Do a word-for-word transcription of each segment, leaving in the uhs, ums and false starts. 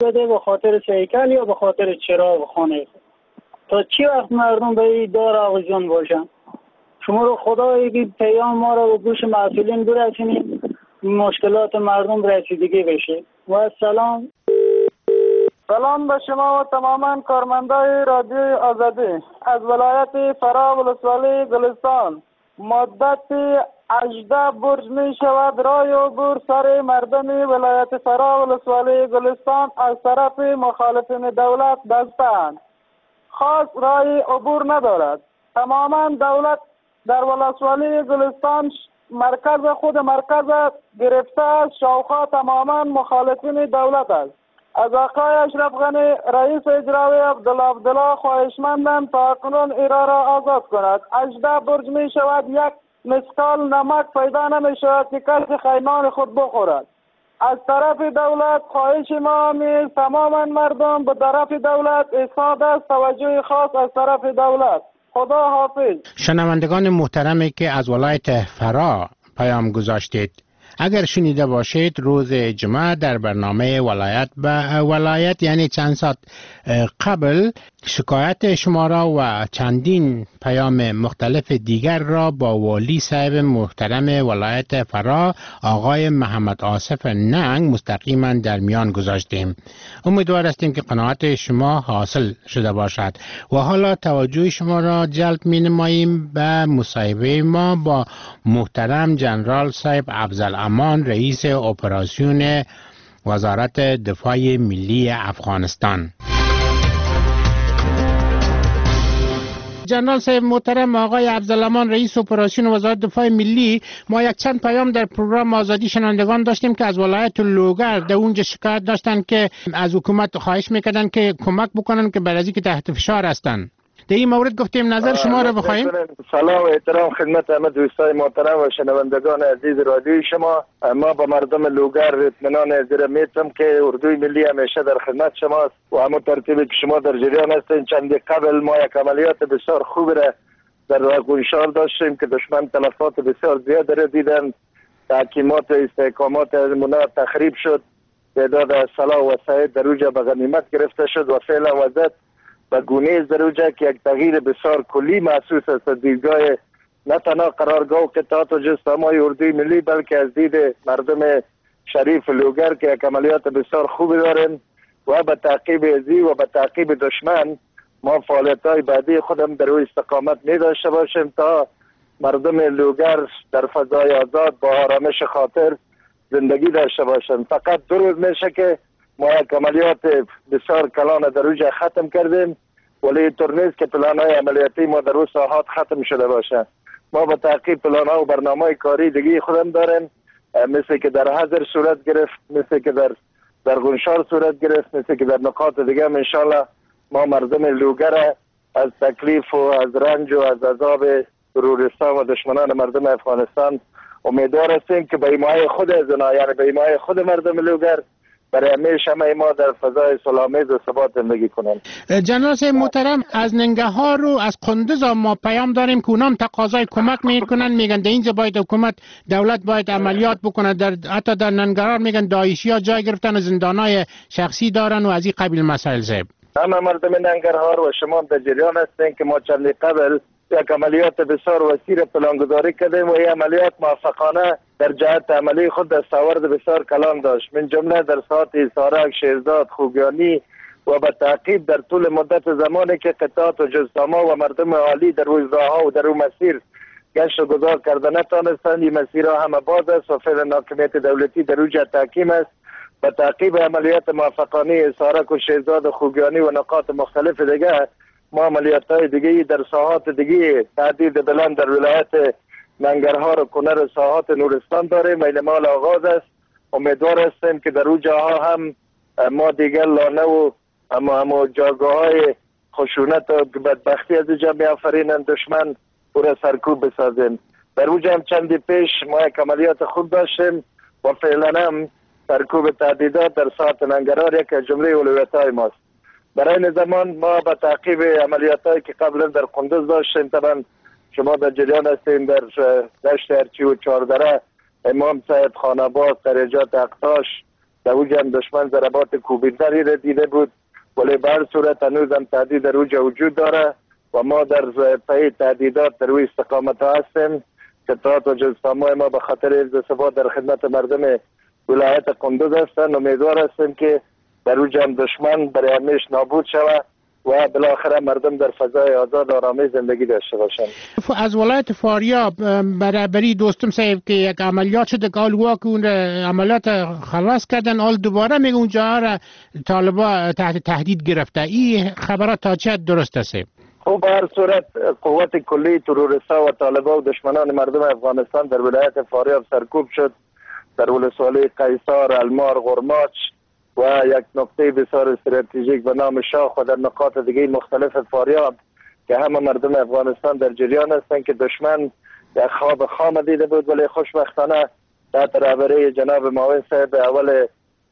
بده به خاطر سیکل یا به خاطر چراغ خانه. تا چی وقت مردم به این دار آویزون باشن؟ شما رو خدا یکی پیام ما رو به گوش مسئولین برسونید، مشکلات مردم رسیدگی بشه. و سلام. سلام به شما و تماما کارمندای رادیوی آزادی از ولایت فرا ولسوالی گلستان. مدت هجده برج می شود رای عبور سر مردم ولایت فرا ولسوالی گلستان از طرف مخالفین دولت بستند. خاص رای عبور ندارد. تماما دولت در ولسوالی گلستان مرکز خود مرکز گرفته است. شاوخوا تماما مخالفین دولت است. از آقای اشرف غنی رئیس اجرایی عبدالله عبدالله خواهشمندم تا کنون ایرا را آزاد کند. هجده برج می شود، یک مسکال نمک پیدا نمی شود که کسی خیمان خود بخورد. از طرف دولت خواهش ما می تماما مردم به طرف دولت ایستاده است. توجه خاص از طرف دولت. خدا حافظ. شنوندگان محترمی که از ولایت فرا پیام گذاشتید، اگر شنیده باشید روز جمعه در برنامه ولایت به ولایت یعنی چند ساعت قبل شکایت شما را و چندین پیام مختلف دیگر را با والی صاحب محترم ولایت فرا آقای محمد آصف ننگ مستقیما در میان گذاشتیم. امیدوار هستیم که قناعت شما حاصل شده باشد و حالا توجه شما را جلب می نماییم به مصاحبه ما با محترم جنرال صاحب افضل امان رئیس اپراسیون وزارت دفاع ملی افغانستان. جنرال صاحب محترم آقای افضل امان رئیس اپراسیون وزارت دفاع ملی، ما یک چند پیام در پروگرام آزادی شنوندگان داشتیم که از ولایت لوگر در اونجا شکایت داشتن که از حکومت خواهش میکردن که کمک بکنن که برای که تحت فشار هستن. در این مورد گفتیم نظر شما را بخواهیم. سلام و احترام خدمت همه دوستای محترم و شنوندگان عزیز رادیوی شما. ما با مردم لوگر اطمینان ازیره میتم که اردوی ملی همیشه در خدمت شماست و همون ترتیبی که شما در جریان هستین. چندی قبل ما یک عملیات بسیار خوب را در گونشار داشتیم که دشمن تلفات بسیار زیاد را دیدن. تحکیمات و استحکامات ازمونا تخریب شد. تعداد سلاح و سید در اوجا به غنیمت گرفته شد و فعلا وضعیت و گونه در اوجا که یک تغییر بسیار کلی محسوس است. دیدگاه نه تنها قرارگاه و قطعات و جستمای اردوی ملی بلکه از دید مردم شریف لوگر که یک عملیات بسیار خوبی دارن و به تعقیب ازی و به تعقیب دشمن ما فعالیت های بعدی خودم در روی استقامت می داشته باشیم تا مردم لوگر در فضای آزاد با آرامش خاطر زندگی داشته باشند. فقط دو روز میشه که ما یک عملیات بسیار کلان در اوجا ختم کردیم، ولی اینطور نیست که پلان‌های عملیاتی ما در اون ساحات ختم شده باشه. ما با تعقیب پلان‌ها و برنامه‌های کاری دیگه خودم داریم، مثل که در حضر صورت گرفت، مثل که در در گونشار صورت گرفت، مثل که در نقاط دیگه هم انشالله ما مردم لوگر از تکلیف و از رنج و از عذاب تروریستان و دشمنان مردم افغانستان امیدوار هستیم که به ایمای خود از اونا، یعنی به ایمای خود مردم لوگر برای همیشه همه ما در فضای سلامیز و ثبات زندگی کنیم. جنرال صاحب محترم از ننگهار رو از قندوز ما پیام داریم که اونام تقاضای کمک میکنن، میگن در اینجا باید حکومت دولت باید عملیات بکنه. در حتی در ننگهار میگن داعشی ها جای گرفتن و زندانای شخصی دارن و از این قبیل مسائل. صاحب همه مردم ننگرهار و شما در جریان هستین که ما چند قبل یک عملیات بسیار وسیع پلانگذاری کردیم و این عملیات موفقانه در جهت عملی خود دستاورد بسیار کلان داشت، من جمله در ساعت سارک، شیرزاد، خوگیانی و به تعقیب در طول مدت زمانی که قطعات و جزداما و مردم عالی در روزداها و در اون مسیر گشت و گذار کرده نتانستند. این مسیرها همه باز است و فعلا حاکمیت دولتی در اوج تحکیم است. به تعقیب عملیات موفقانه سارک و شیرزاد و خوگیانی و نقاط مختلف دیگه ما عملیات های دیگه در ساحات دیگه تعدید بلند در ولایت ننگرهار و کنر و ساحات نورستان داریم. این مال آغاز است. امیدوار هستیم که در اون جاها هم ما دیگر لانه و اما اما جاگاه های خشونت و بدبختی از اینجا می آفرینن دشمن پورا سرکوب بسازیم. در اونجا هم چندی پیش ما یک عملیات خوب داشتیم و فعلا هم سرکوب تعدیدات در ساحات ننگرهار یک جمله اولویت های ماست. برای این زمان ما به تعقیب عملیات هایی که قبلا در قندوز داشتیم، طبعا شما در جریان هستیم در دشت ارچی و چاردره، امام صاحب، خاناباد، قریجات اقتاش در اوج هم دشمن ضربات کوبیدنی را دیده بود، ولی به هر صورت هنوز هم تهدید در اوج وجود داره و ما در پی تهدیدات در روی استقامت ها هستیم که تئاتر و جزسامای ما به خاطر حفظ ثبات در خدمت مردم ولایت قندوز هستند. امیدوار هستیم که در اوج هم دشمن برای همیشه نابود شود و بالاخره مردم در فضای آزاد آرامی زندگی داشته باشند. از ولایت فاریاب برابری دوستم صاحب که یک عملیات شده که آلگوها که اون عملیات خلاص کردن، آل دوباره میگه اونجا را طالبا تحت تهدید گرفته. این خبرات تا چه درست است؟ خب به هر صورت قوت کلی تروریستا و طالبا و دشمنان مردم افغانستان در ولایت فاریاب سرکوب شد، در ولسوالی قیصار، المار، غرماچ و یک نقطه بسیار استراتژیک به نام شاخ و در نقاط دیگه مختلف فاریاب که همه مردم افغانستان در جریان هستند که دشمن یک خواب خام دیده بود، ولی خوشبختانه تحت رهبری جناب معاون صاحب اول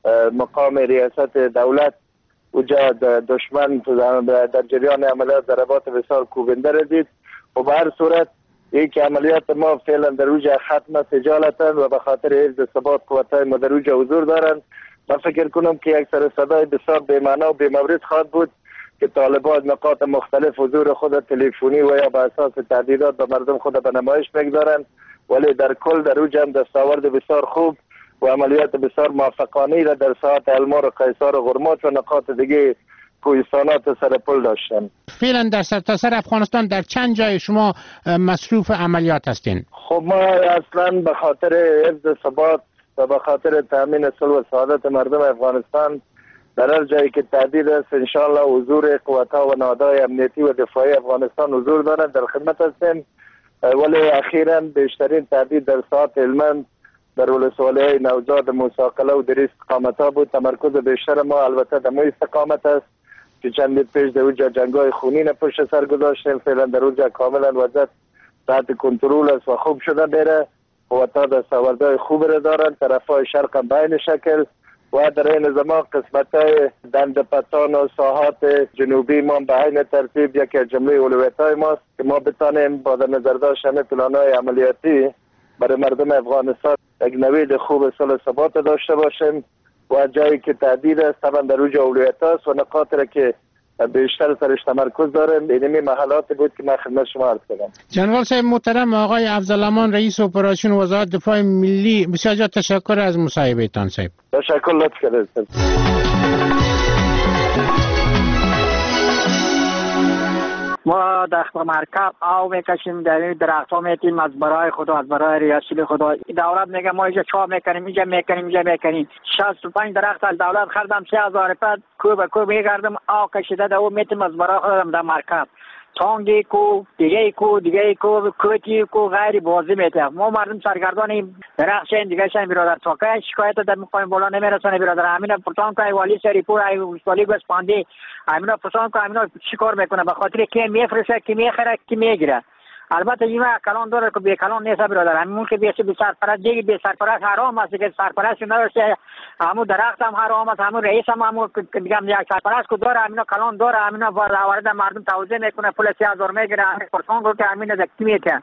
مقام ریاست دولت وجا دشمن در جریان عملیات ضربات بسیار کوبنده را دید. و به هر صورت یک عملیات ما فعلا در اوج ختم سجالتن و به خاطر حفظ ثبات قوت‌های ما در اوج حضور دارند. من فکر کنم که یک سر صدای بسیار بی‌معنا و بی‌مورد خواهد بود که طالبان نقاط مختلف حضور خود تلفنی و یا به اساس تهدیدات به مردم خود به نمایش میگذارند، ولی در کل در اوج هم دستاورد بسیار خوب و عملیات بسیار موفقانه را در ساحات المار و قیصار و غرماچ و نقاط دیگه کوهستانات سرپل داشتن. فعلا در سرتاسر افغانستان در چند جای شما مصروف عملیات هستین؟ خب ما اصلا به خاطر حفظ ثبات و به خاطر تامین صلح و سعادت مردم افغانستان در هر جایی که تهدید است انشاءالله حضور قوت‌ها و نهادهای امنیتی و دفاعی افغانستان حضور دارند، در خدمت هستیم. ولی اخیراً بیشترین تهدید در ساحات هلمند در ولسوالی‌های نوزاد، موساقله و در استقامت‌ها بود. تمرکز بیشتر ما البته در این استقامت است که چند پیش در اونجا جنگ‌های خونین پشت سر گذاشتیم. فعلا در اونجا کاملا وضعیت تحت کنترل است و خوب شده میره. قوت‌ها دستاوردهای خوب را دارند، طرف‌های شرق هم به این شکل و در این زمان قسمت‌های دندپتان و ساحات جنوبی ما به این ترتیب یکی از جمله اولویت‌های ماست که ما بتانیم با در نظر داشتن پلان‌های عملیاتی برای مردم افغانستان یک نوید خوب صلح و ثبات داشته باشیم و جایی که تهدید است طبعا در اوج اولویت است و نقاطی را که بیشتر سرش تمرکز داریم اینمی محلاتی بود که من خدمت شما عرض کردم. جنرال صاحب محترم، آقای افضلامان رئیس اپراسیون وزارت دفاع ملی، بسیار زیاد تشکر از مصاحبه تان صاحب. تشکر، لطف کردید. ما در مرکب آو میکشیم، در این درخت ها میتیم از برای خدا، از برای ریاست خدا. دولت میگه ما اینجا چا میکنیم، اینجا میکنیم، اینجا میکنیم. شصت و پنج درخت از دولت خریدم، سه هزار پد کو به کو میگردم آو کشیده در او میتیم از برای خودم در مرکب. تانگی کو، دیگه کو، دیگه کو، کوتی کو غیر بازی میته. ما مردم سرگردان درخت شین دیگه شین برادر. تا که شکایت در مقام بالا نمیرسونه برادر. همین پرتان که والی سریپور ای والی گسپاندی همین پرتان که همین چیکار میکنه به خاطر که میفرسته که میخره که میگیره. البته این کلان داره که به کلان نیست برادر. همون که بیشه به سرپرست دیگه به سرپرست حرام است که سرپرست نداشته. همون درخت هم حرام است، همون رئیس هم همون میگم یک سرپرست کو داره، همین کلان داره، همین وارد مردم توزیع میکنه، پول سه هزار میگیره، همین پرسان رو که همین دکی میته.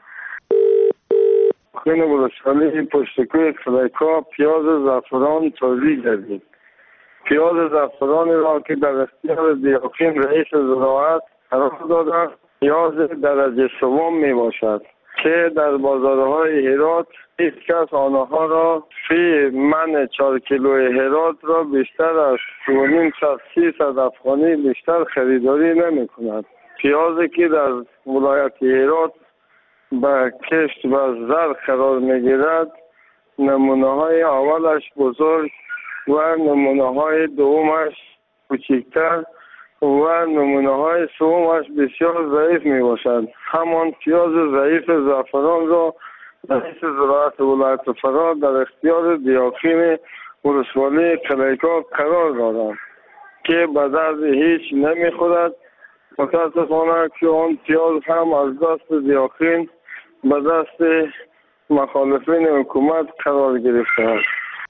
خیلی ولسوالی پشتکوی خلیکا پیاز زعفران تازی کردیم. پیاز زعفران را که در اختیار دیاکین رئیس زراعت قرار دادند، پیاز درجه سوم می باشد که در بازارهای هرات هیچ کس آنها را فی من چهار کیلوی هرات را بیشتر از دو و نیم صد سیصد افغانی بیشتر خریداری نمی کند. پیازی که در ولایت هرات به کشت و زر قرار می گیرد، نمونه های اولش بزرگ و نمونه های دومش کوچکتر و نمونه های سومش بسیار ضعیف می باشد. همان پیاز ضعیف زعفران را رئیس زراعت ولایت فرا در اختیار دیاکین ولسوالی قلیکا قرار دادند که به درد هیچ نمی خورد. متاسفانه که آن پیاز هم از دست دیاکین به دست مخالفین حکومت قرار گرفته است.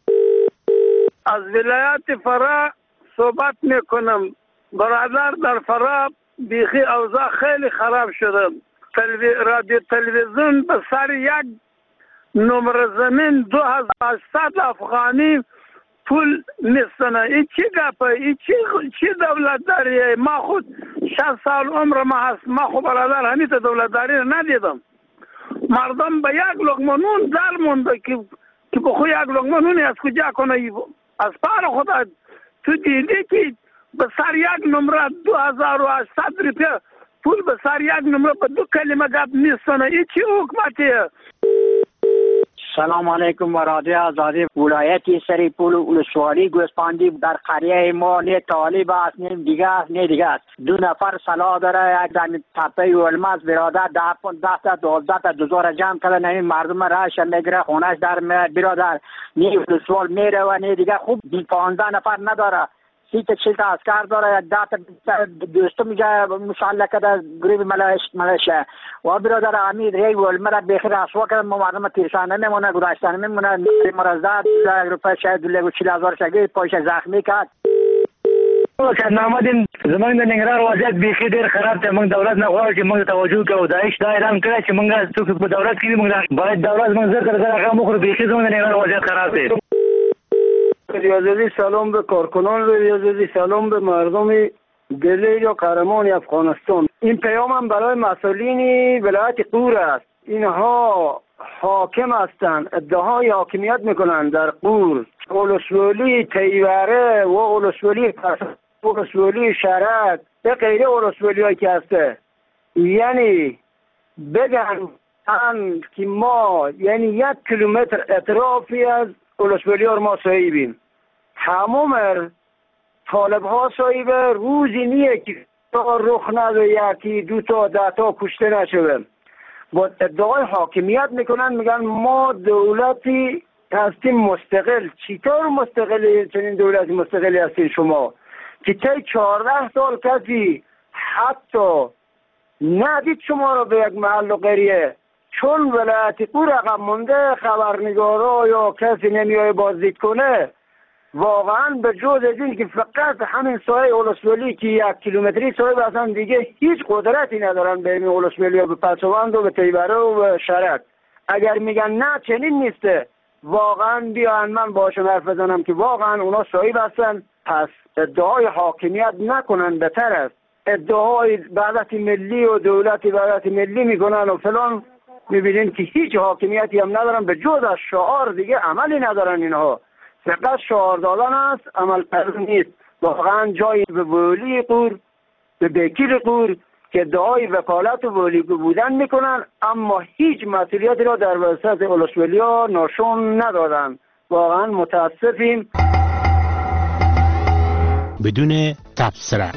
از ولایت فرا صحبت میکنم. برادر در فرا بیخی اوضاع خیلی خراب شده. تلوی... رادیو تلویزیون به سر یک نمره زمین دو هزار و هشتصد افغانی پول نیستن. این چی گپه؟ این چی چی دولت داری؟ ما خود شصت سال عمر ما هست، ما خود برادر همیت دولت داری ندیدم. مردم به یک لقمه نون در مونده که که بخو یک لقمه نونی از کجا کنه؟ از پار خدا تو دیدی که به سر یک نمره دو هزار و هشتصد روپیه پول به سر یک نمره به دو کلمه گپ نیستن. این چی حکمتیه؟ سلام علیکم و رادیو آزادی. ولایتی سریپول ولسوالی گوسپندی در قریه ما نه طالب است نه دیگه است نه دیگه است. دو نفر سلا داره، یک دم تپه و الماس برادر ده پانزده تا دوازده تا دوزار جمع کردن. این مردم راش میگیره خونش در میاد برادر. نه ولسوال میره و نه دیگه. خوب پانزده نفر نداره، سی تا چل تا اسکر داره، یک ده تا دوستم میگه مشالله کده گریب ملش ملشه و برادر امید ری ول مرا بخیر رسوا کرد. ما مردم تیرشانه نمونه گذاشتن میمونه مرزاد یک روپیه شاید دو چهل هزار شگی پایش زخمی کرد. که نامدین زمان د ننګرهار وضعیت بیخي ډېر خراب دی. موږ دولت نه غواړو چې موږ توجه کوو. داعش دا اعلان کړی چې موږ څوک په دولت کې موږ باید دولت موږ زر تر زر هغه مخور. بیخي زموږ د ننګرهار وضعیت خراب دی. ریاضی سلام به کارکنان، ریاضی سلام به مردم دلیل و قهرمان افغانستان. این پیامم برای مسئولین ولایت قور است. اینها حاکم هستند، ادعای حاکمیت میکنند در قور. ولسوالی تیوره و ولسوالی ولسوالی شرک به غیر ولسوالی هایی که هسته، یعنی بگن که ما یعنی یک کیلومتر اطرافی از ولسوالی ها ما صاحبیم. تمام طالب ها صاحب روزی نیه که رخ نده یکی دو تا ده تا کشته نشوه. با ادعای حاکمیت میکنن، میگن ما دولتی هستیم مستقل. چطور مستقلی؟ چنین دولتی مستقلی هستین شما که طی چهارده سال کسی حتی ندید شما رو به یک محل و قریه، چون ولایت قور رقم مونده خبرنگارا یا کسی نمیای بازدید کنه. واقعا به جز از این که فقط همین سایه ولسوالی که یک کیلومتری سایه بسن دیگه هیچ قدرتی ندارن به این ولسوالی ها، به پسوند و به تیبره و به شرک. اگر میگن نه چنین نیسته، واقعا بیان من باشم حرف بزنم که واقعا اونا صاحب هستن. پس ادعای حاکمیت نکنن، بهتر است. ادعای وحدت ملی و دولت وحدت ملی میکنن و فلان، میبینین که هیچ حاکمیتی هم ندارن، به جز از شعار دیگه عملی ندارن. اینها فقط شعار دادن است، عمل کردن نیست. واقعا جایی به ولی قور، به وکیل قور که ادعای وکالت و ولی بودن میکنن، اما هیچ مسئولیتی را در وسط ولسوالی‌ها نشون ندادن. واقعا متاسفیم. بدون تبصره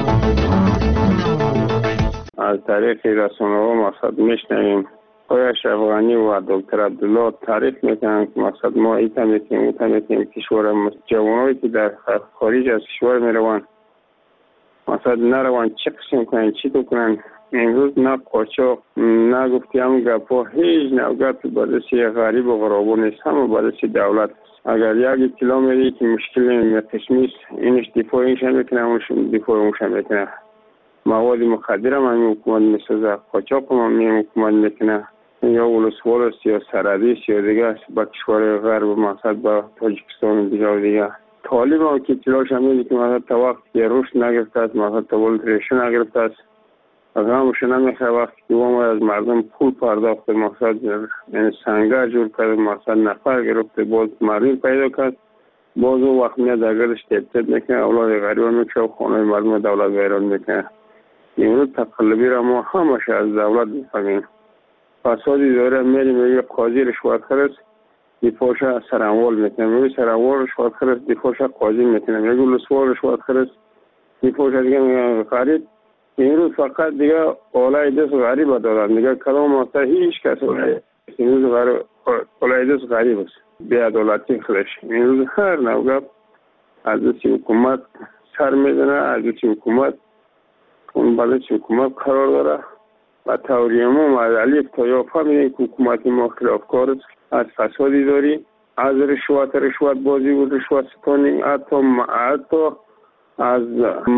از طریق رسانه‌ها مقصد میشنویم آقای افغانی و دکتر عبدالله تعریف میکنن که مقصد ما ایتا میتیم اوتا میتیم کشور جوانایی که در خارج از کشور میروان مقصد نروان چی قسم کنن چی تو کنن. امروز نه قاچاق نه گفتی هم گپا هیچ نه گپ بردستی غریب و غرابو نیست، همه بردستی دولت. اگر یک کیلومتری که مشکل قسمیست اینش دفاع اینش هم میکنه اونش دفاع اونش هم میکنه. مواد مخدر هم همین حکومت میسازه، قاچاق هم همین حکومت میکنه. یا ولسوال است یا سرحدی است یا دیگه است با کشور غرب مقصد با تاجیکستان و دیگه و دیگه. طالب هم که اطلاعش هم میده که مقصد تا وقت که رشد نگرفته است، مقصد تا ولد ریشه نگرفته است، از همش نمیخواه وقتی که وام از مردم پول پرداخت مقصد یعنی سنگر جور کرد، مقصد نفر گرفته باز مردم پیدا کرد، باز او وقت میاد در گردش تبتد میکنه، اولاد غریبان میکشه و خانه مردم دولت ویران میکنه. امروز تقلبی را ما همش از دولت میفهمیم. فسادی داره، میری میگه قاضی رشوت خرست دفاعش سرانوال میکنه، میگه سرانوال رشوت خرست دفاعش قاضی میکنه، میگه ولسوال رشوت خرست دفاعش دیگه میگه غریب. امروز فقط دیگه اولای دست غریب دادن دیگه کلام واسه هیچ کس امروز غریب اولای دست غریب است، بی‌عدالتی خلش. امروز هر نوع از دست حکومت سر میزنه، از دست حکومت اون بالای حکومت قرار داره و توریه ما از علیف تا یا فهمیدیم که حکومت ما خلافکار است، از فسادی داری، از رشوت رشوت بازی و رشوت ستانی، حتی حتی از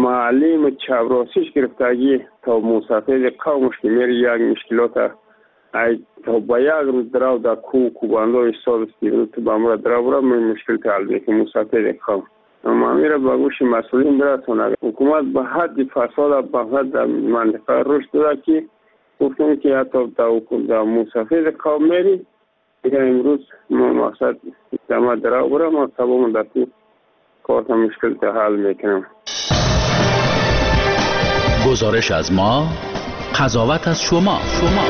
معلم چوراسیش گرفتگی تا مسافر قومش که میری یک مشکلات ای تا با یک روز درو در کو کوباندو حساب استیرو تو بامرا درو برا من مشکل تعال میکنم مسافر کام اما میره با گوش مسئولین برسونه. حکومت به حد فساد به حد منطقه رشد داده که گفتن که حتی در مسافر کام میری دیگه امروز ما مقصد جمع درو برا ما تمام در تو کارت مشکل تا حل میکنم. گزارش از ما، قضاوت از شما. شما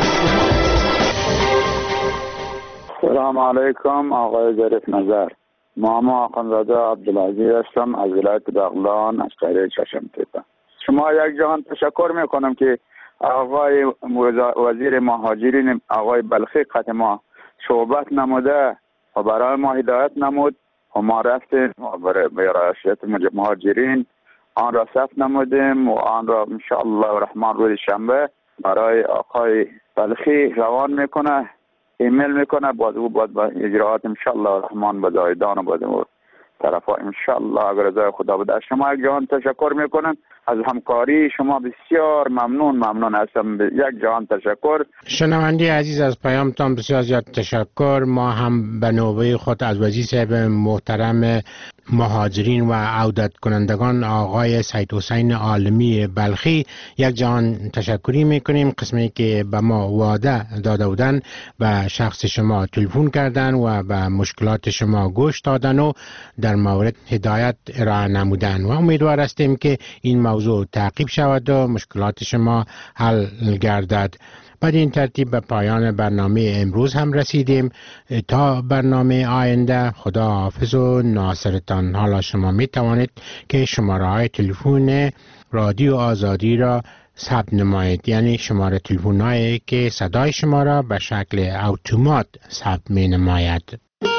سلام علیکم آقای ظریف نظر. ماما آخوندزاده عبدالعزیز هستم از ولایت بغلان از قریه چشم تیپه. شما یک جهان تشکر میکنم که آقای وزیر مهاجرین آقای بلخی قط ما صحبت نموده و برای ما هدایت نمود و ما رفتیم برای رعایت مهاجرین آن را ثبت نمودیم و آن را انشاءالله الرحمن روز شنبه برای آقای بلخی روان میکنه، ایمیل میکنه، باز او باز با اجراعات انشاءالله الرحمن به زایدان و با طرف ها انشاءالله اگر رضای خدا بده. شما یک جهان تشکر میکنم از همکاری شما، بسیار ممنون ممنون هستم. یک جهان تشکر. شنونده عزیز از پیامتان بسیار زیاد تشکر. ما هم به نوبه خود از وزیر صاحب محترم مهاجرین و عودت کنندگان آقای سید حسین عالمی بلخی یک جهان تشکری میکنیم. قسمی که به ما وعده داده بودن و شخص شما تلفن کردن و به مشکلات شما گوش دادن و در مورد هدایت ارائه نمودن و امیدوار هستیم که این موضوع تعقیب شود و مشکلات شما حل گردد. بعد این ترتیب به پایان برنامه امروز هم رسیدیم. تا برنامه آینده خدا حافظ و ناصرتان. حالا شما می توانید که شماره های تلفن رادیو آزادی را ثبت نمایید، یعنی شماره تلفن هایی که صدای شما را به شکل اتومات ثبت می نماید.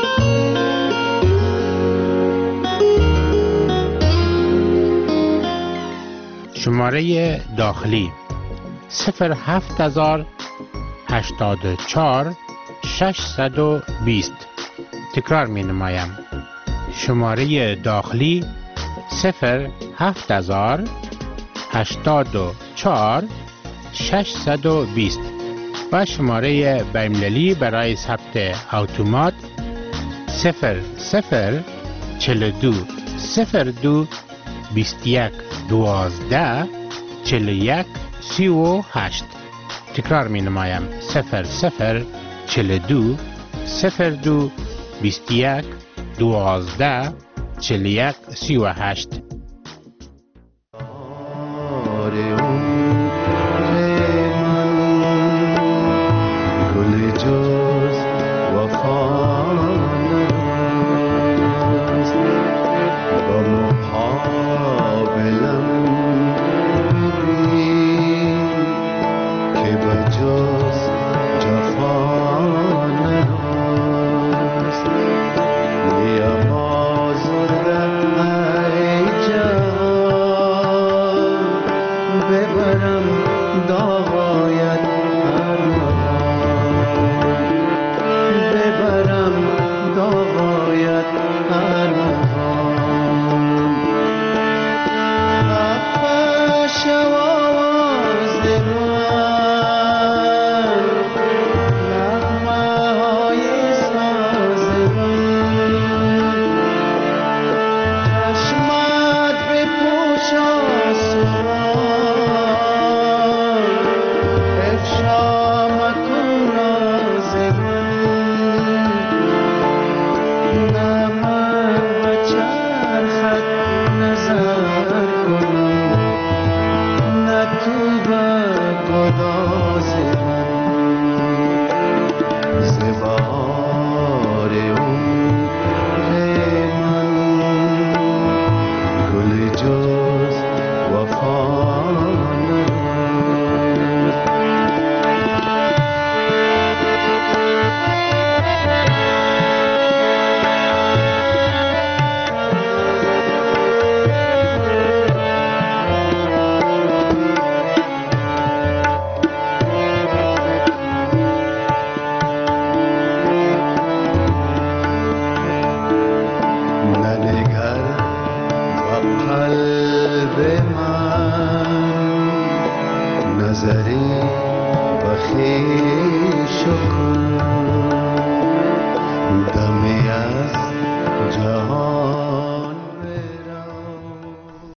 شماره داخلی صفر هفت هزار هشتاد و چهار ششصد و بیست. تکرار می نمایم. شماره داخلی صفر هفت هزار هشتاد و چهار ششصد و بیست و شماره بین‌المللی برای ثبت اتومات صفر صفر چهل و دو صفر دو بیست و یک دوازده چهل و یک سی و هشت. تکرار می نمایم. صفر صفر چهل و دو صفر دو بیست و یک دوازده چهل و یک سی و هشت. قلب من نظری بخیش کن دمی از جهان